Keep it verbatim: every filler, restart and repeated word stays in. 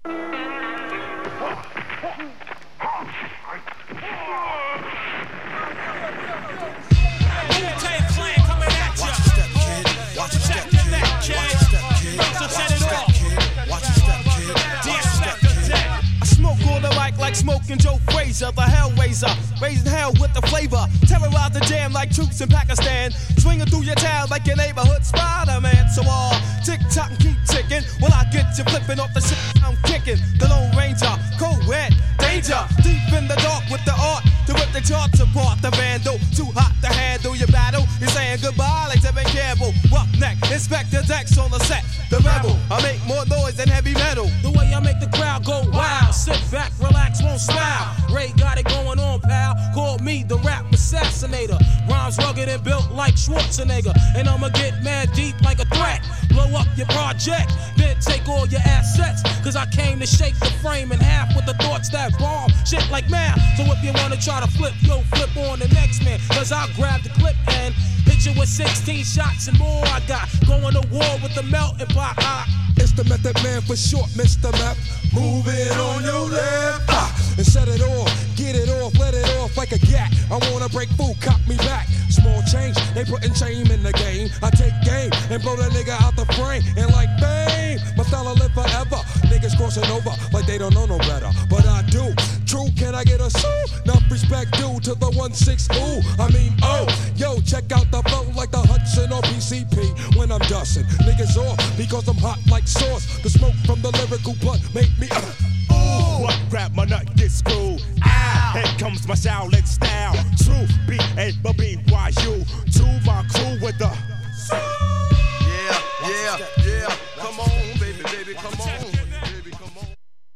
Like smoking Joe Frazier, the Hellraiser, raising hell with the flavor, terrorize the jam like troops in Pakistan, swinging through your town like your neighborhood Spider-Man. So all uh, tick tock and keep ticking, when I get you flipping off the shit I'm kicking. The Lone Ranger, co-ed, danger, deep in the dark with the art to rip the charts apart. The vandal, too hot to handle your battle. You're saying goodbye like Devin Campbell. Roughneck, Inspector Dex on the set. The rebel, I make more noise than heavy metal. The way I make the crowd go wild, sit back, relax, won't smile. Ray got it going on, pal. Call me the rap assassinator. Rhymes rugged and built like Schwarzenegger, and I'ma get mad deep like a threat. Blow up your project, then take all your assets. Cause I came to shake the frame in half with the thoughts that bomb shit like math. So if you wanna try to flip, yo, flip on the next man. Cause I'll grab the clip and hit you with sixteen shots and more. I got going to war with the melting pot. I It's the Method Man for short, Mister Map. Move it on your left ah, and set it off, get it off, let it off like a gat. I wanna break food, cop me back. Small change, they putting shame in the game. I take game and blow the nigga out the frame. And like bang, my style live forever. Niggas crossing over like they don't know no better, but I do. True, can I get a sue? Enough respect due to the one six ooh. I mean oh, yo, check out the flow like the Hudson or P C P when I'm dusting niggas off because I'm hot like sauce. The smoke from the lyrical blunt make me uh, ooh. What grab my nut get screwed? Ah, here comes my Shaolin style. True, B A B B